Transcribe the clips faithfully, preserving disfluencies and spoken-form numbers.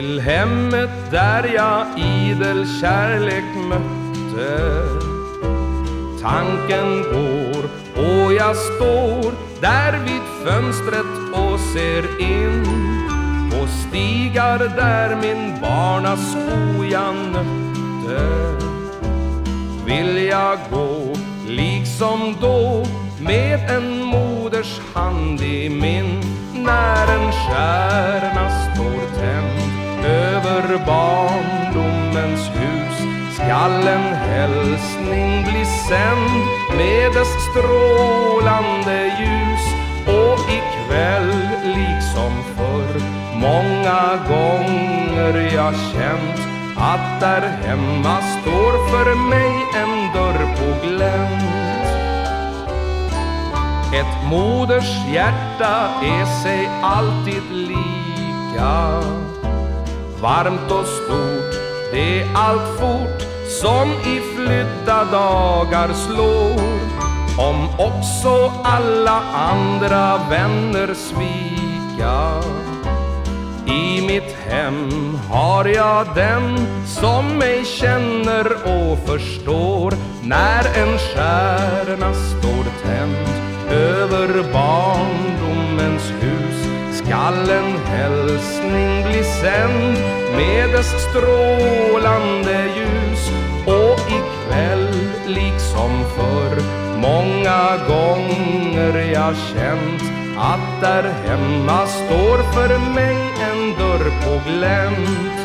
till hemmet där jag idel kärlek mötte. Tanken går och jag står där vid fönstret och ser in på stigar där min barnasko jag nötte. Vill jag gå liksom då med en moders hand i min, när en stjärna står tänd över barndomens hus, skall en hälsning bli sänd med dess strålande ljus. Och ikväll liksom förr många gånger jag känt att där hemma står för mig en dörr på glänt. Ett moders hjärta är sig alltid lika varmt och stort, det är allt fort som i flydda dagar slår. Om också alla andra vänner svika, i mitt hem har jag den som mig känner och förstår. När en stjärna står tänd över barndomens hus, skall en hälsning bli sänd med dess strålande ljus. Och ikväll liksom förr många gånger jag känt att där hemma står för mig en dörr på glänt.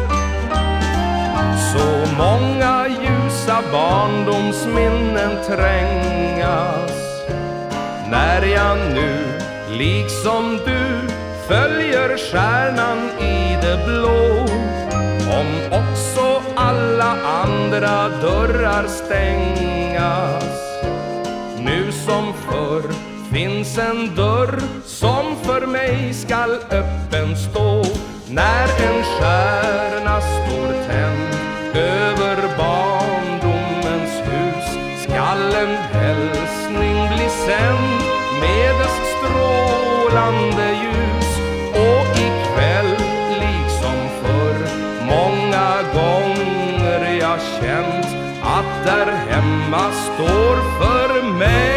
Så många ljusa barndomsminnen trängas när jag nu liksom du följer stjärnan i det blå. Om också alla andra dörrar stängas, nu som förr finns en dörr som för mig skall öppen stå. När en stjärna står tänd över barndomens hus, skall en hälsning bli sänd med dess strålande ljus. Och ikväll liksom förr många gånger jag känt att där hemma står för mig